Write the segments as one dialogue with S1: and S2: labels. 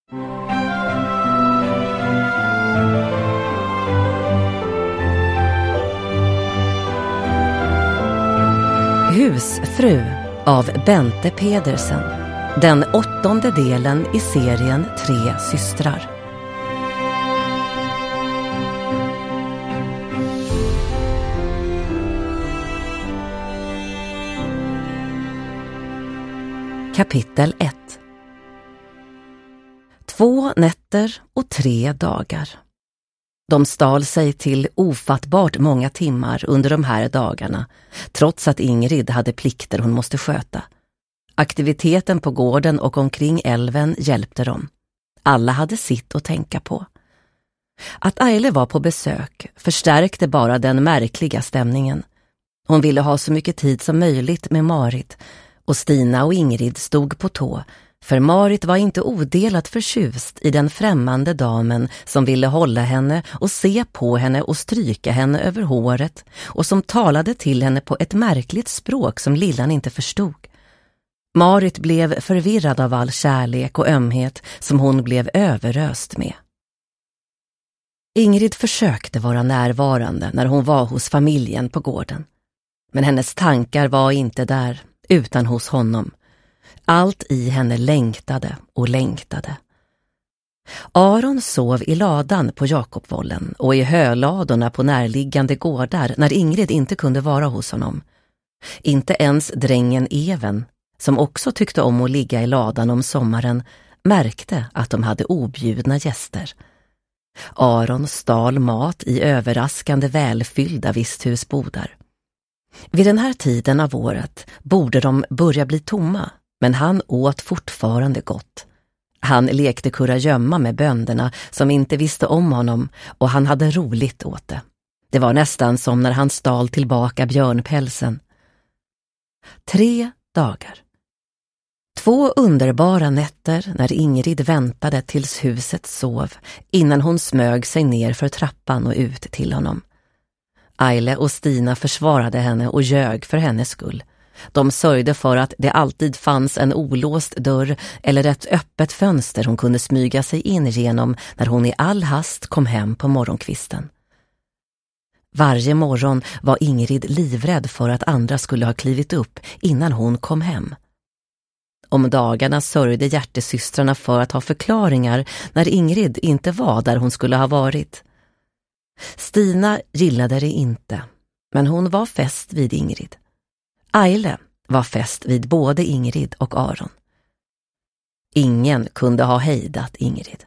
S1: Husfru av Bente Pedersen. Den 8:e delen i serien 3 systrar. Kapitel 1. 2 nätter och 3 dagar. De stal sig till ofattbart många timmar under de här dagarna, trots att Ingrid hade plikter hon måste sköta. Aktiviteten på gården och omkring älven hjälpte dem. Alla hade sitt att tänka på. Att Aile var på besök förstärkte bara den märkliga stämningen. Hon ville ha så mycket tid som möjligt med Marit, och Stina och Ingrid stod på tå, för Marit var inte odelat förtjust i den främmande damen som ville hålla henne och se på henne och stryka henne över håret och som talade till henne på ett märkligt språk som Lillan inte förstod. Marit blev förvirrad av all kärlek och ömhet som hon blev överöst med. Ingrid försökte vara närvarande när hon var hos familjen på gården. Men hennes tankar var inte där, utan hos honom. Allt i henne längtade och längtade. Aron sov i ladan på Jakobvollen och i höladorna på närliggande gårdar när Ingrid inte kunde vara hos honom. Inte ens drängen Even, som också tyckte om att ligga i ladan om sommaren, märkte att de hade objudna gäster. Aron stal mat i överraskande välfyllda visthusbodar. Vid den här tiden av året borde de börja bli tomma, men han åt fortfarande gott. Han lekte kurragömma med bönderna som inte visste om honom, och han hade roligt åt det. Det var nästan som när han stal tillbaka björnpälsen. 3 dagar. 2 underbara nätter när Ingrid väntade tills huset sov innan hon smög sig ner för trappan och ut till honom. Aile och Stina försvarade henne och ljög för hennes skull. De sörjde för att det alltid fanns en olåst dörr eller ett öppet fönster hon kunde smyga sig in genom när hon i all hast kom hem på morgonkvisten. Varje morgon var Ingrid livrädd för att andra skulle ha klivit upp innan hon kom hem. Om dagarna sörjde hjärtesystrarna för att ha förklaringar när Ingrid inte var där hon skulle ha varit. Stina gillade det inte, men hon var fäst vid Ingrid. Aile var fäst vid både Ingrid och Aron. Ingen kunde ha hejdat Ingrid.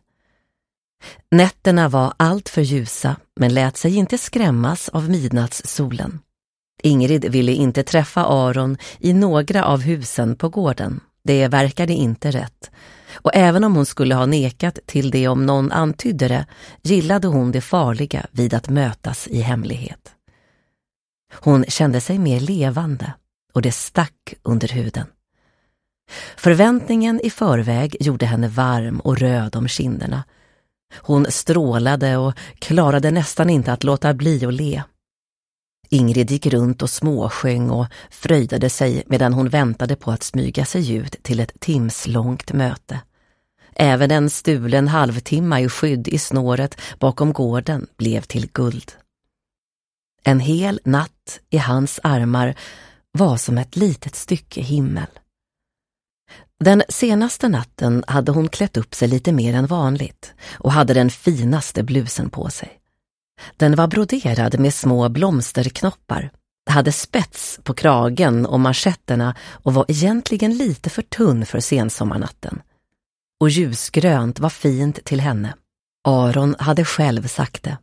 S1: Nätterna var allt för ljusa, men lät sig inte skrämmas av midnattssolen. Ingrid ville inte träffa Aron i några av husen på gården. Det verkade inte rätt. Och även om hon skulle ha nekat till det om någon antydde det, gillade hon det farliga vid att mötas i hemlighet. Hon kände sig mer levande, och det stack under huden. Förväntningen i förväg gjorde henne varm och röd om kinderna. Hon strålade och klarade nästan inte att låta bli att le. Ingrid gick runt och småsjöng och fröjdade sig medan hon väntade på att smyga sig ut till ett timslångt möte. Även en stulen halvtimma i skydd i snåret bakom gården blev till guld. En hel natt i hans armar var som ett litet stycke himmel. Den senaste natten hade hon klätt upp sig lite mer än vanligt och hade den finaste blusen på sig. Den var broderad med små blomsterknoppar, hade spets på kragen och manschetterna och var egentligen lite för tunn för sensommarnatten. Och ljusgrönt var fint till henne. Aron hade själv sagt det.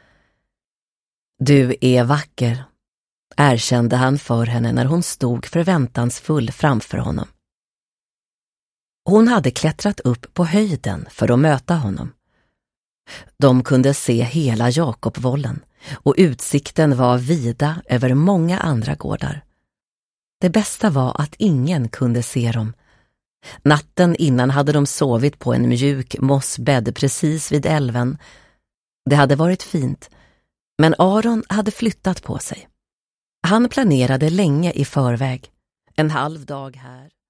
S1: Du är vacker, erkände han för henne när hon stod förväntansfull framför honom. Hon hade klättrat upp på höjden för att möta honom. De kunde se hela Jakobvollen och utsikten var vida över många andra gårdar. Det bästa var att ingen kunde se dem. Natten innan hade de sovit på en mjuk mossbädd precis vid älven. Det hade varit fint, men Aron hade flyttat på sig. Han planerade länge i förväg. En halv dag här,